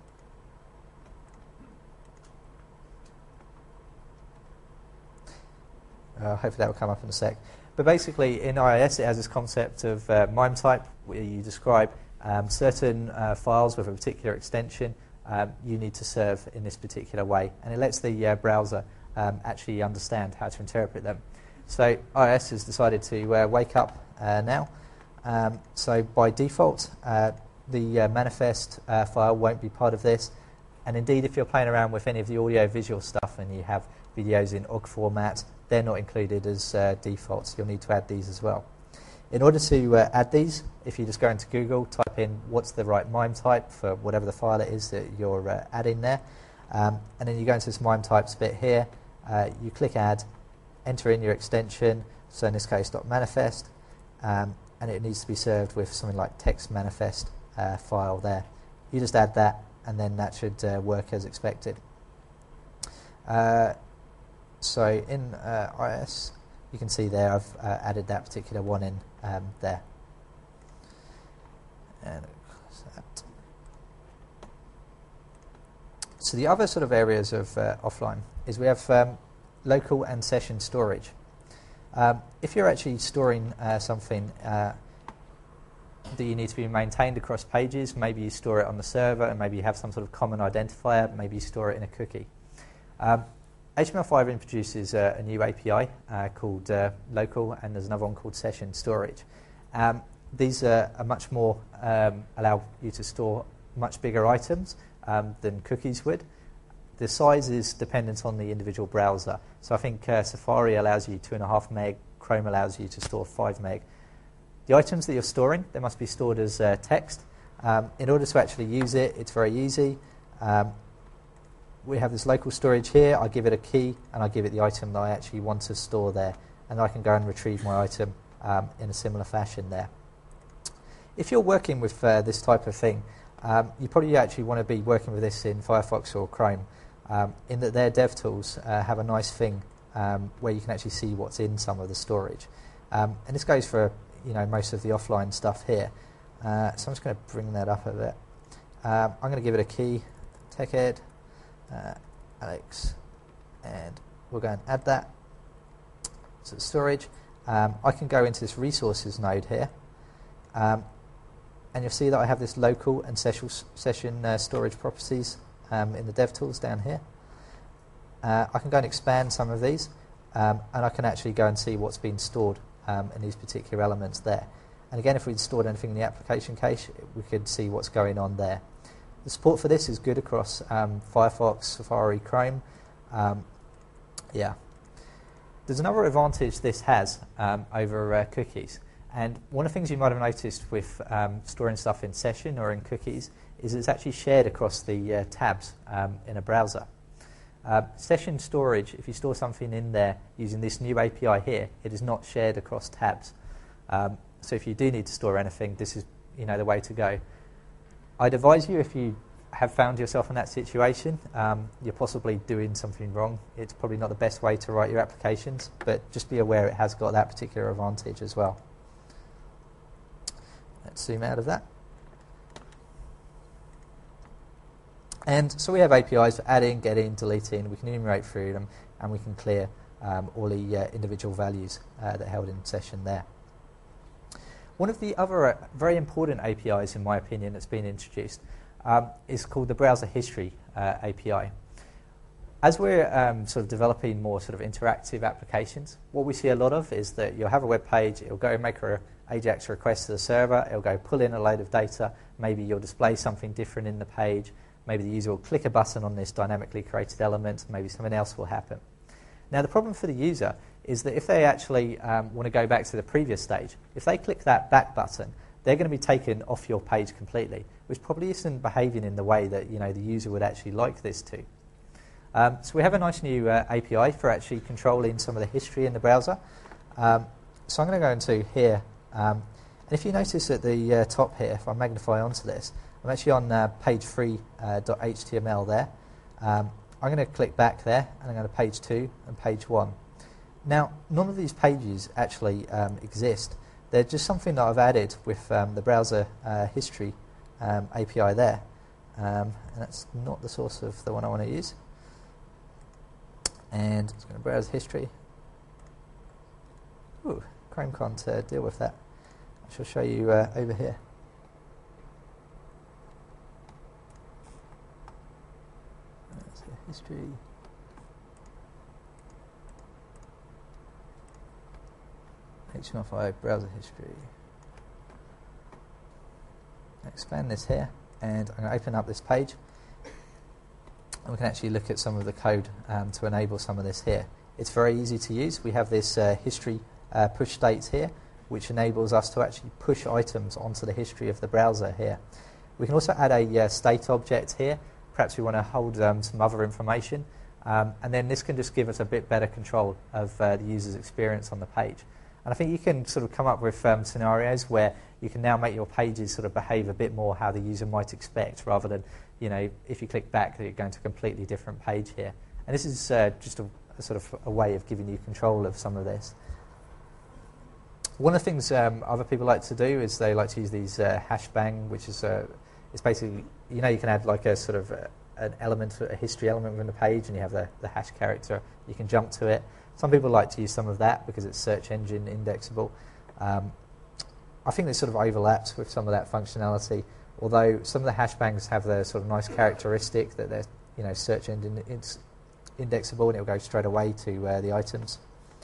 Hopefully that will come up in a sec. But basically, in IIS, it has this concept of MIME type, where you describe certain files with a particular extension you need to serve in this particular way. And it lets the browser actually understand how to interpret them. So IIS has decided to wake up now. So by default, the manifest file won't be part of this. And indeed, if you're playing around with any of the audio-visual stuff and you have videos in OGG format, they're not included as defaults. You'll need to add these as well. In order to add these, if you just go into Google, type in what's the right MIME type for whatever the file it is that you're adding there, and then you go into this MIME types bit here, you click add, enter in your extension, so in this case .manifest, and it needs to be served with something like text manifest file there. You just add that, and then that should work as expected. So in IIS, you can see there I've added that particular one in there. And that. So the other sort of areas of offline is we have local and session storage. If you're actually storing something that you need to be maintained across pages. Maybe you store it on the server, and maybe you have some sort of common identifier. Maybe you store it in a cookie. HTML5 introduces a new API called local, and there's another one called session storage. These are much more allow you to store much bigger items than cookies would. The size is dependent on the individual browser. So I think Safari allows you 2.5 meg, Chrome allows you to store 5 meg. The items that you're storing, they must be stored as text. In order to actually use it, it's very easy. We have this local storage here. I give it a key, and I give it the item that I actually want to store there. And I can go and retrieve my item in a similar fashion there. If you're working with this type of thing, you probably actually want to be working with this in Firefox or Chrome, in that their dev tools have a nice thing where you can actually see what's in some of the storage. And this goes for most of the offline stuff here. So I'm just going to bring that up a bit. I'm going to give it a key, TechEd, Alex, and we'll go and add that to the storage. I can go into this resources node here, and you'll see that I have this local and session storage properties in the DevTools down here. I can go and expand some of these, and I can actually go and see what's been stored in these particular elements there. And again, if we'd stored anything in the application cache, we could see what's going on there. The support for this is good across Firefox, Safari, Chrome. Yeah. There's another advantage this has over cookies. And one of the things you might have noticed with storing stuff in session or in cookies is it's actually shared across the tabs in a browser. Session storage, if you store something in there using this new API here, it is not shared across tabs. So if you do need to store anything, this is the way to go. I'd advise you, if you have found yourself in that situation, you're possibly doing something wrong. It's probably not the best way to write your applications, but just be aware it has got that particular advantage as well. Let's zoom out of that. And so we have APIs for adding, getting, deleting. We can enumerate through them, and we can clear all the individual values that are held in session there. One of the other very important APIs, in my opinion, that's been introduced is called the Browser History API. As we're sort of developing more sort of interactive applications, what we see a lot of is that you'll have a web page, it'll go make an AJAX request to the server, it'll go pull in a load of data, maybe you'll display something different in the page, maybe the user will click a button on this dynamically created element, maybe something else will happen. Now the problem for the user is that if they actually want to go back to the previous stage, if they click that back button, they're going to be taken off your page completely, which probably isn't behaving in the way that the user would actually like this to. So we have a nice new API for actually controlling some of the history in the browser. So I'm going to go into here, and if you notice at the top here, if I magnify onto this, I'm actually on page 3.html there. I'm going to click back there, and I'm going to page 2 and page 1. Now, none of these pages actually exist. They're just something that I've added with the browser history API there. And that's not the source of the one I want to use. And it's going to browse history. Ooh, Chrome can't deal with that. I shall show you over here. Let's see, history. HTML5 browser history. Expand this here, and I'm going to open up this page, and we can actually look at some of the code to enable some of this here. It's very easy to use. We have this history push states here, which enables us to actually push items onto the history of the browser here. We can also add a state object here. Perhaps we want to hold some other information, and then this can just give us a bit better control of the user's experience on the page. And I think you can sort of come up with scenarios where you can now make your pages sort of behave a bit more how the user might expect, rather than, if you click back, you're going to a completely different page here. And this is just a sort of a way of giving you control of some of this. One of the things other people like to do is they like to use these hashbang, which is it's basically, you can add like a sort of an element, a history element within the page, and you have the hash character. You can jump to it. Some people like to use some of that because it's search engine indexable. I think this sort of overlaps with some of that functionality, although some of the hash bangs have the sort of nice characteristic that they're search engine indexable, and it'll go straight away to the items.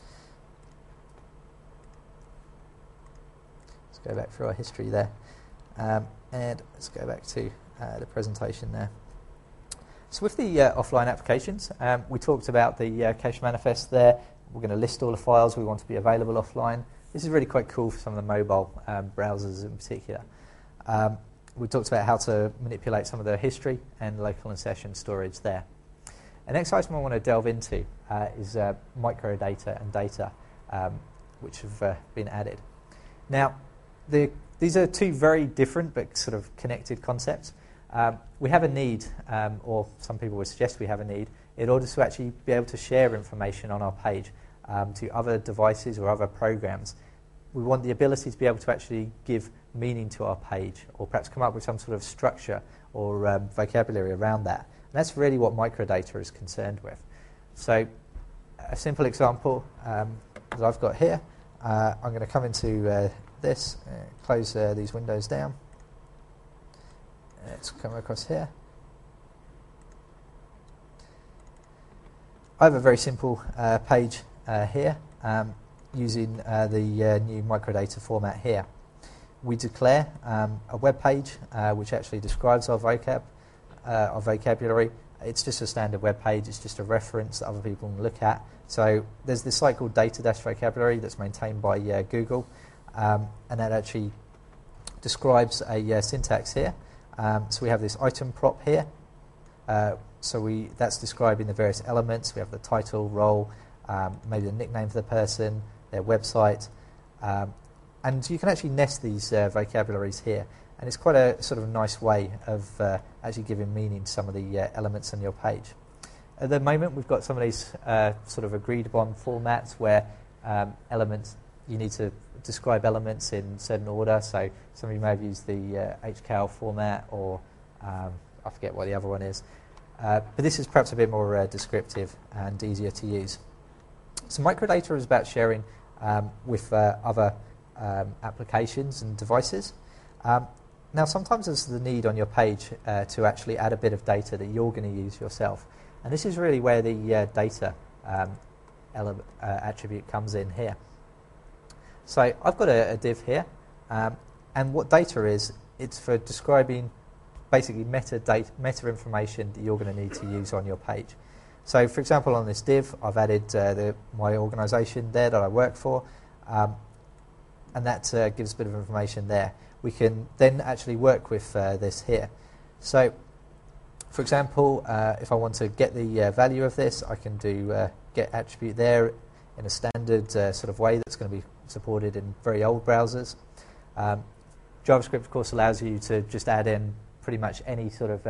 Let's go back through our history there, and let's go back to the presentation there. So with the offline applications, we talked about the cache manifest there. We're going to list all the files we want to be available offline. This is really quite cool for some of the mobile browsers in particular. We talked about how to manipulate some of the history and local and session storage there. The next item I want to delve into is microdata and data, which have been added. Now, these are two very different but sort of connected concepts. We have a need, or some people would suggest we have a need, in order to actually be able to share information on our page to other devices or other programs. We want the ability to be able to actually give meaning to our page, or perhaps come up with some sort of structure or vocabulary around that. And that's really what microdata is concerned with. So a simple example that I've got here, I'm going to come into this, close these windows down. Let's come across here. I have a very simple page here using the new microdata format here. We declare a web page which actually describes our vocabulary. It's just a standard web page. It's just a reference that other people can look at. So there's this site called data-vocabulary that's maintained by Google, and that actually describes a syntax here. So we have this item prop here. That's describing the various elements. We have the title, role, maybe the nickname for the person, their website. And you can actually nest these vocabularies here. And it's quite a sort of nice way of actually giving meaning to some of the elements on your page. At the moment, we've got some of these sort of agreed upon formats where elements, you need to describe elements in certain order. So some of you may have used the HCal format, or I forget what the other one is. But this is perhaps a bit more descriptive and easier to use. So microdata is about sharing with other applications and devices. Now, sometimes there's the need on your page to actually add a bit of data that you're going to use yourself. And this is really where the data attribute comes in here. So I've got a div here, and what data is, it's for describing basically meta information that you're going to need to use on your page. So, for example, on this div, I've added my organisation there that I work for, and that gives a bit of information there. We can then actually work with this here. So, for example, if I want to get the value of this, I can do get attribute there in a standard sort of way that's going to be supported in very old browsers. JavaScript, of course, allows you to just add in pretty much any sort of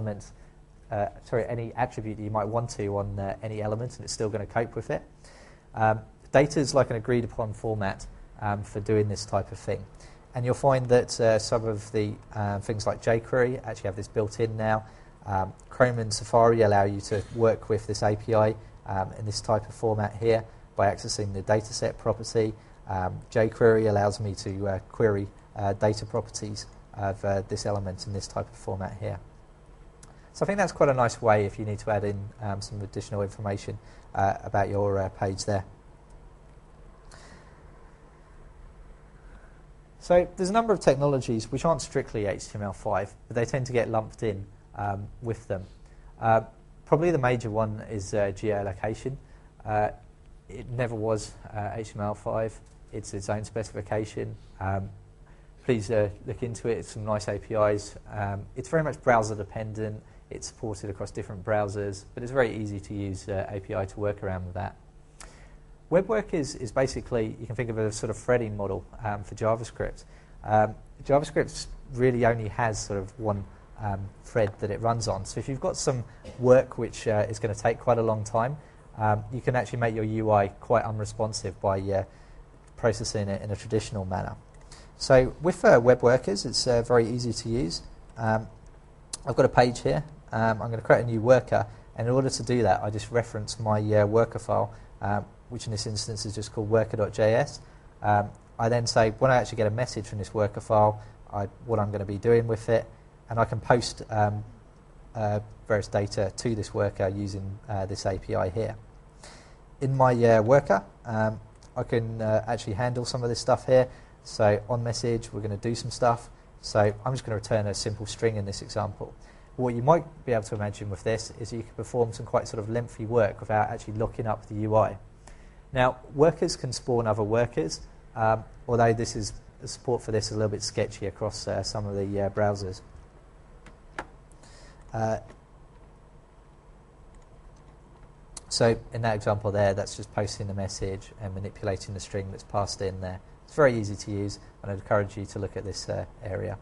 any attribute that you might want to on any element, and it's still going to cope with it. Data is like an agreed upon format for doing this type of thing. And you'll find that some of the things like jQuery actually have this built in now. Chrome and Safari allow you to work with this API in this type of format here by accessing the dataset property. jQuery allows me to query data properties of this element in this type of format here. So I think that's quite a nice way if you need to add in some additional information about your page there. So there's a number of technologies which aren't strictly HTML5, but they tend to get lumped in with them. Probably the major one is geolocation. It never was HTML5. It's its own specification. Please look into it. It's some nice APIs. It's very much browser dependent. It's supported across different browsers, but it's very easy to use API to work around with that. WebWork is basically, you can think of it as a sort of threading model for JavaScript. JavaScript really only has sort of one thread that it runs on. So if you've got some work which is going to take quite a long time, you can actually make your UI quite unresponsive by processing it in a traditional manner. So with web workers, it's very easy to use. I've got a page here. I'm going to create a new worker, and in order to do that, I just reference my worker file, which in this instance is just called worker.js. I then say, when I actually get a message from this worker file, what I'm going to be doing with it, and I can post various data to this worker using this API here. In my worker, I can actually handle some of this stuff here. So on message, we're going to do some stuff. So I'm just going to return a simple string in this example. What you might be able to imagine with this is you can perform some quite sort of lengthy work without actually looking up the UI. Now, workers can spawn other workers, although this is support for this is a little bit sketchy across some of the browsers. So in that example there, that's just posting the message and manipulating the string that's passed in there. It's very easy to use, and I'd encourage you to look at this area.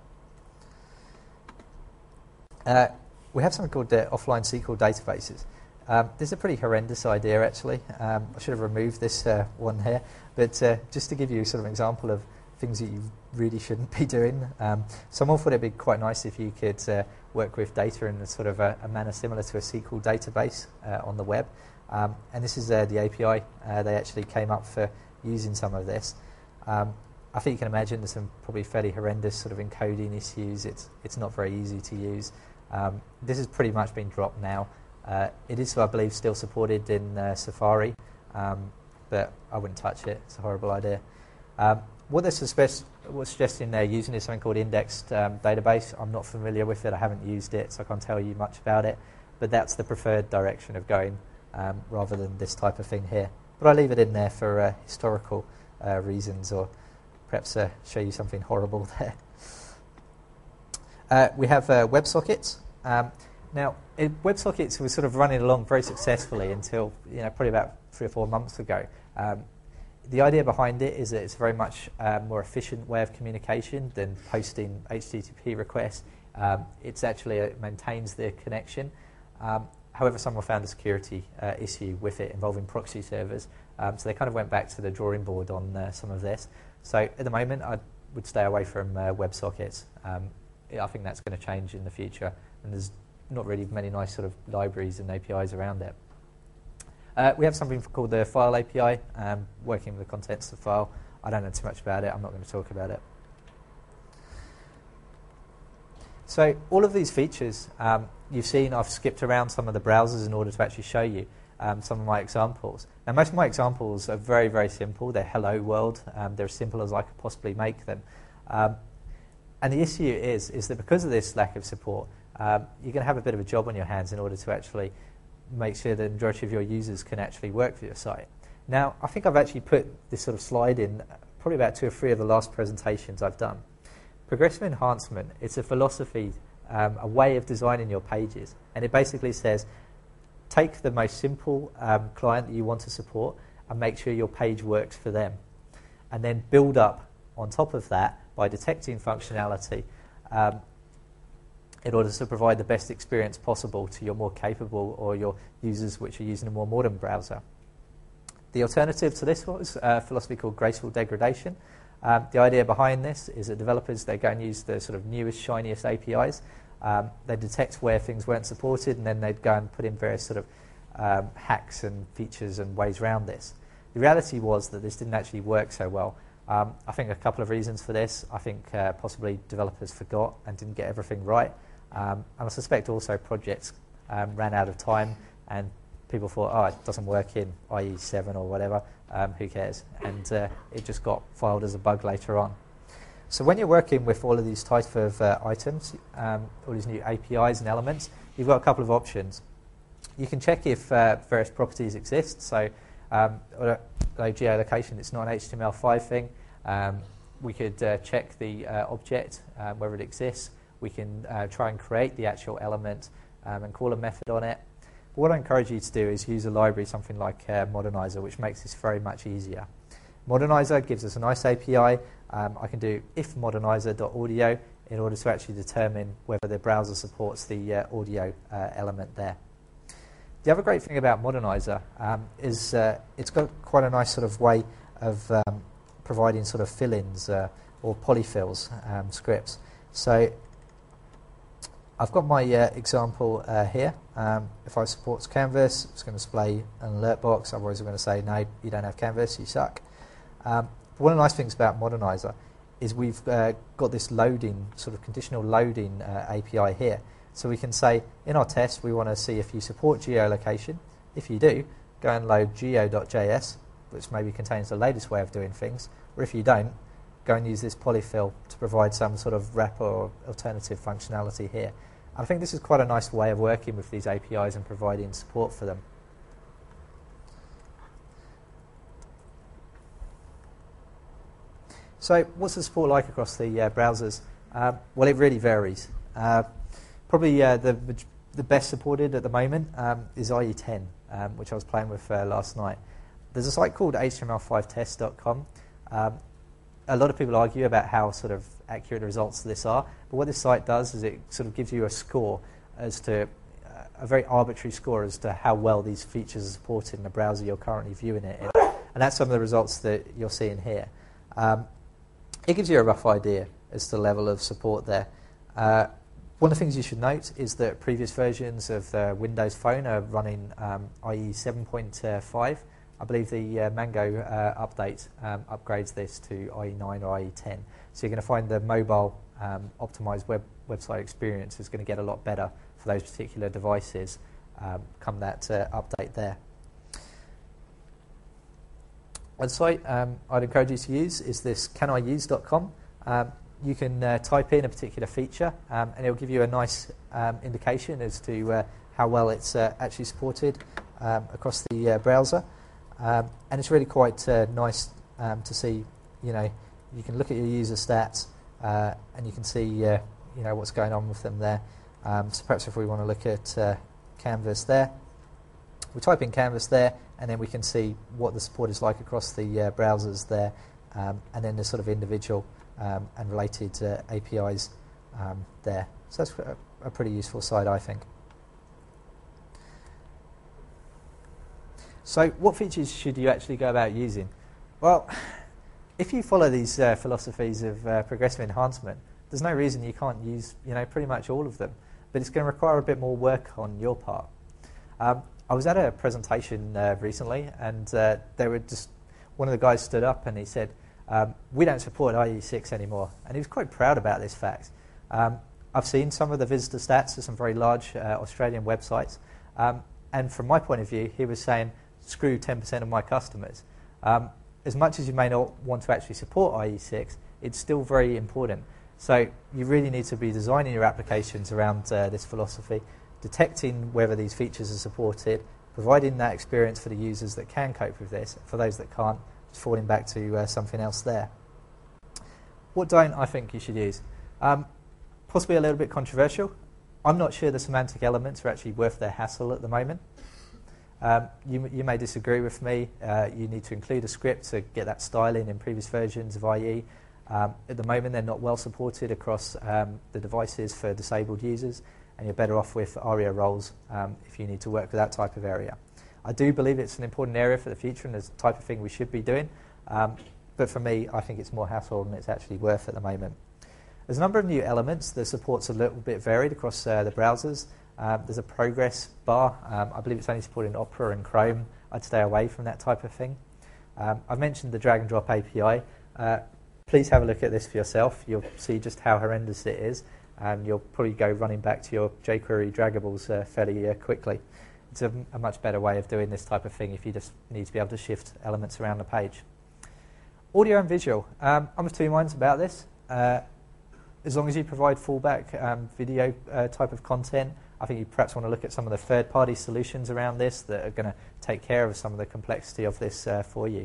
We have something called offline SQL databases. This is a pretty horrendous idea, actually. I should have removed this one here, but just to give you sort of an example of things that you really shouldn't be doing. Someone thought it'd be quite nice if you could work with data in a sort of a manner similar to a SQL database on the web. And this is the API they actually came up for using some of this. I think you can imagine there's some probably fairly horrendous sort of encoding issues. It's not very easy to use. This has pretty much been dropped now. It is, I believe, still supported in Safari, but I wouldn't touch it. It's a horrible idea. What they're suggesting they're using is something called indexed database. I'm not familiar with it. I haven't used it, so I can't tell you much about it. But that's the preferred direction of going rather than this type of thing here. But I leave it in there for historical reasons, or perhaps show you something horrible there. We have WebSockets. Now, WebSockets was sort of running along very successfully until probably about 3 or 4 months ago. The idea behind it is that it's a very much more efficient way of communication than posting HTTP requests. It's actually it maintains the connection. However, someone found a security issue with it involving proxy servers, so they kind of went back to the drawing board on some of this. So at the moment, I would stay away from WebSockets. I think that's going to change in the future, and there's not really many nice sort of libraries and APIs around it. We have something called the File API, working with the contents of the file. I don't know too much about it. I'm not going to talk about it. So all of these features you've seen, I've skipped around some of the browsers in order to actually show you some of my examples. Now, most of my examples are very, very simple. They're hello world. They're as simple as I could possibly make them. And the issue is that because of this lack of support, you're going to have a bit of a job on your hands in order to actually make sure that the majority of your users can actually work for your site. Now, I think I've actually put this sort of slide in probably about 2 or 3 of the last presentations I've done. Progressive enhancement, it's a philosophy, a way of designing your pages. And it basically says, take the most simple client that you want to support and make sure your page works for them. And then build up on top of that by detecting functionality in order to provide the best experience possible to your more capable or your users which are using a more modern browser. The alternative to this was a philosophy called graceful degradation. The idea behind this is that developers, they go and use the sort of newest, shiniest APIs. They detect where things weren't supported, and then they'd go and put in various sort of hacks and features and ways around this. The reality was that this didn't actually work so well. I think a couple of reasons for this. I think possibly developers forgot and didn't get everything right. And I suspect also projects ran out of time and people thought, oh, it doesn't work in IE 7 or whatever, who cares? And it just got filed as a bug later on. So when you're working with all of these types of items, all these new APIs and elements, you've got a couple of options. You can check if various properties exist. So geolocation, it's not an HTML5 thing. We could check the object, whether it exists. We can try and create the actual element and call a method on it. But what I encourage you to do is use a library, something like Modernizer, which makes this very much easier. Modernizer gives us a nice API. I can do ifmodernizer.audio in order to actually determine whether the browser supports the audio element there. The other great thing about Modernizer is it's got quite a nice sort of way of providing sort of fill-ins or polyfills scripts. So I've got my example here. If I support Canvas, it's going to display an alert box. Otherwise, I'm going to say, no, you don't have Canvas, you suck. one of the nice things about Modernizer is we've got this loading, sort of conditional loading API here. So we can say, in our test, we want to see if you support geolocation. If you do, go and load geo.js, which maybe contains the latest way of doing things. Or if you don't, go and use this polyfill to provide some sort of wrapper or alternative functionality here. I think this is quite a nice way of working with these APIs and providing support for them. So what's the support like across the browsers? Well, it really varies. Probably the best supported at the moment is IE10, which I was playing with last night. There's a site called html5test.com. A lot of people argue about how sort of accurate the results of this are, but what this site does is it sort of gives you a score as to a very arbitrary score as to how well these features are supported in the browser you're currently viewing it in. And that's some of the results that you're seeing here. It gives you a rough idea as to the level of support there. One of the things you should note is that previous versions of the Windows Phone are running IE 7.5. I believe the Mango update upgrades this to IE 9 or IE 10. So you're going to find the mobile optimized website experience is going to get a lot better for those particular devices come that update there. One site I'd encourage you to use is this caniuse.com. You can type in a particular feature and it'll give you a nice indication as to how well it's actually supported across the browser. And it's really quite nice to see, you can look at your user stats and you can see, what's going on with them there. So perhaps if we want to look at Canvas there, we type in Canvas there and then we can see what the support is like across the browsers there and then the sort of individual and related APIs there. So that's a pretty useful site, I think. So what features should you actually go about using? Well, if you follow these philosophies of progressive enhancement, there's no reason you can't use pretty much all of them. But it's going to require a bit more work on your part. I was at a presentation recently, and they were just one of the guys stood up and he said, "We don't support IE6 anymore," and he was quite proud about this fact. I've seen some of the visitor stats of some very large Australian websites, and from my point of view, he was saying, "Screw 10% of my customers." As much as you may not want to actually support IE6, it's still very important. So you really need to be designing your applications around this philosophy, detecting whether these features are supported, providing that experience for the users that can cope with this. For those that can't, just falling back to something else there. What don't I think you should use? Possibly a little bit controversial. I'm not sure the semantic elements are actually worth their hassle at the moment. You may disagree with me. You need to include a script to get that styling in previous versions of IE. At the moment, they're not well supported across the devices for disabled users, and you're better off with ARIA roles if you need to work with that type of area. I do believe it's an important area for the future and it's the type of thing we should be doing, but for me, I think it's more hassle than it's actually worth at the moment. There's a number of new elements. The support's a little bit varied across the browsers. There's a progress bar. I believe it's only supported in Opera and Chrome. I'd stay away from that type of thing. I've mentioned the drag and drop API. Please have a look at this for yourself. You'll see just how horrendous it is, and you'll probably go running back to your jQuery draggables fairly quickly. It's a much better way of doing this type of thing if you just need to be able to shift elements around the page. Audio and visual. I'm of two minds about this. As long as you provide fallback video type of content, I think you perhaps want to look at some of the third-party solutions around this that are going to take care of some of the complexity of this for you.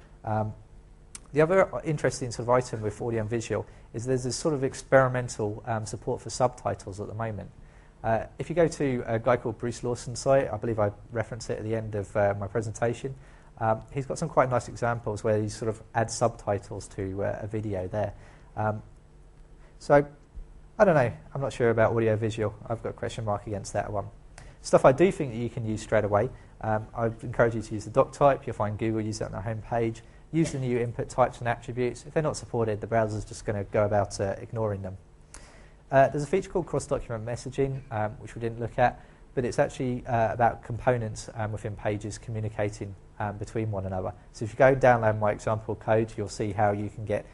The other interesting sort of item with audio and visual is there's this sort of experimental support for subtitles at the moment. If you go to a guy called Bruce Lawson's site, I believe I referenced it at the end of my presentation, he's got some quite nice examples where he sort of adds subtitles to a video there. So, I don't know, I'm not sure about audio visual. I've got a question mark against that one. Stuff I do think that you can use straight away, I'd encourage you to use the doc type. You'll find Google use that on their home page. Use the new input types and attributes. If they're not supported, the browser's just going to go about ignoring them. There's a feature called cross-document messaging, which we didn't look at, but it's actually about components within pages communicating between one another. So if you go and download my example code, you'll see how you can get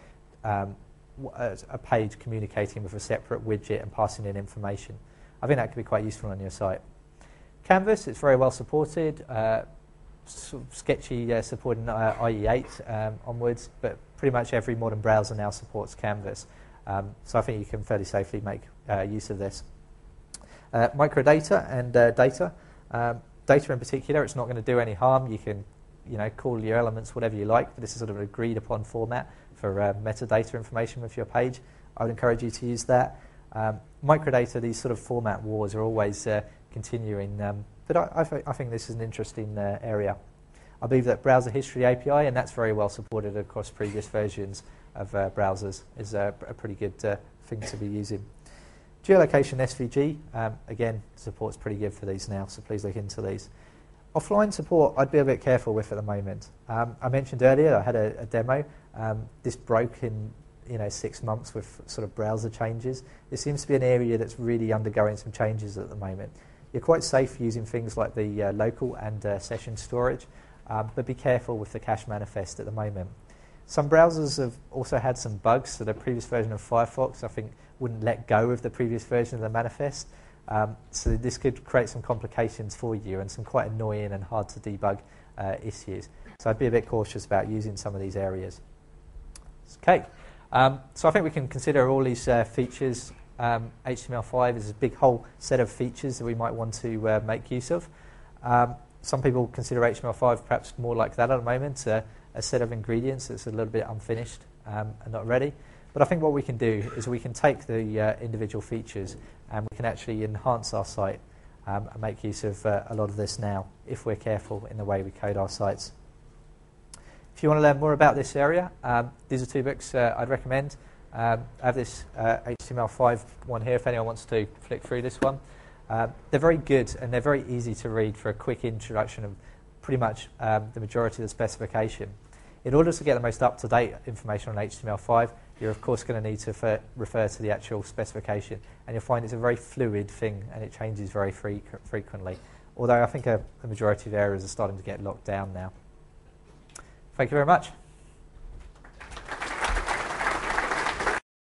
a page communicating with a separate widget and passing in information. I think that could be quite useful on your site. Canvas, it's very well supported. Sort of sketchy supporting IE8 onwards, but pretty much every modern browser now supports Canvas. So I think you can fairly safely make use of this. Microdata and data. Data in particular, it's not going to do any harm. You can call your elements whatever you like, but this is sort of an agreed upon format for metadata information with your page. I would encourage you to use that. Microdata, these sort of format wars are always continuing, but I think this is an interesting area. I believe that Browser History API, and that's very well supported across previous versions of browsers, is a pretty good thing to be using. Geolocation SVG, again, support's pretty good for these now, so please look into these. Offline support, I'd be a bit careful with at the moment. I mentioned earlier I had a demo. This broke in 6 months with sort of browser changes. It seems to be an area that's really undergoing some changes at the moment. You're quite safe using things like the local and session storage, but be careful with the cache manifest at the moment. Some browsers have also had some bugs, so the previous version of Firefox, I think, wouldn't let go of the previous version of the manifest. So this could create some complications for you and some quite annoying and hard to debug issues. So I'd be a bit cautious about using some of these areas. Okay, so I think we can consider all these features. HTML5 is a big whole set of features that we might want to make use of. Some people consider HTML5 perhaps more like that at the moment, a set of ingredients that's a little bit unfinished and not ready. But I think what we can do is we can take the individual features and we can actually enhance our site and make use of a lot of this now if we're careful in the way we code our sites. If you want to learn more about this area, these are 2 books I'd recommend. I have this HTML5 one here if anyone wants to flick through this one. They're very good and they're very easy to read for a quick introduction of pretty much the majority of the specification. In order to get the most up-to-date information on HTML5, you're of course going to need to refer to the actual specification, and you'll find it's a very fluid thing and it changes very frequently, although I think the majority of areas are starting to get locked down now. Thank you very much.